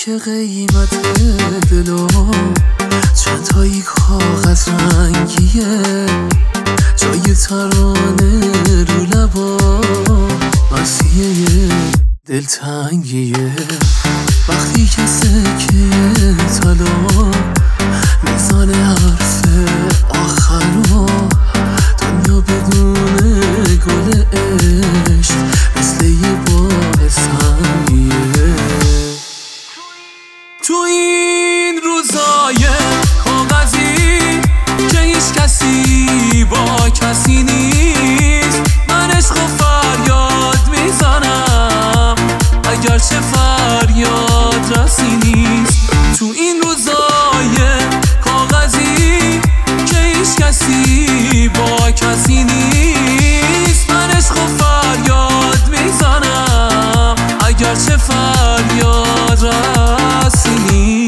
که قیمت دلو چند تایی کاغذ رنگیه، جای ترانه رو لبا مرسیه دلتنگیه. وقتی که سکه طلا میزان حرف آخرو، دنیا بدون گل عشق مثل یه باه سنگیه. تو این روزای کاغذی که هیچ کسی با کسی نیست، من عشق و فریاد میزنم اگرچه فریاد رسی نیست. تو این روزای کاغذی که هیچ کسی با کسی نیست، من عشق و فریاد میزنم اگرچه فریاد رسی نیست.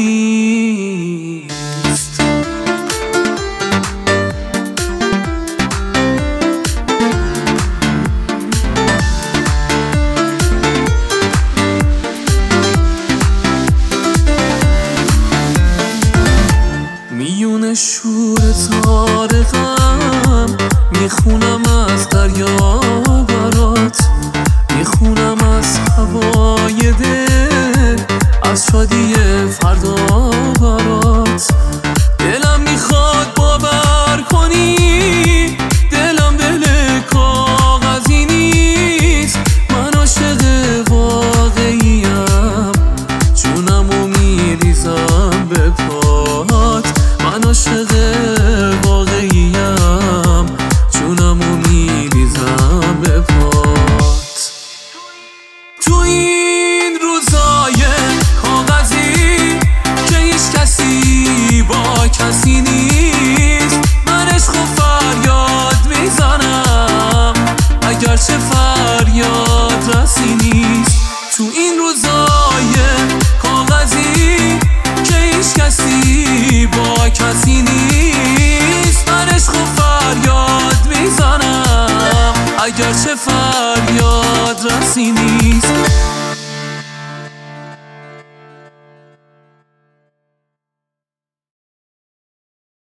میون شور تارقم میخونم از دریا برات، میخونم از هوای دل، از شادی فردا برات. دلم میخواد باور کنی، دلم دل کاغذی نیست، من عاشق واقعیم، جونمو میریزم به پات. من عاشق واقعیم، جونمو میریزم به پات. تو این روزای کاغذی که هیچ کسی با کسی نیست، من عشق و فریاد میزنم اگرچه فریاد رسی نیست. تو این روزای کاغذی که هیچ کسی با کسی نیست، من عشق و فریاد میزنم اگرچه فریاد رسی نیست.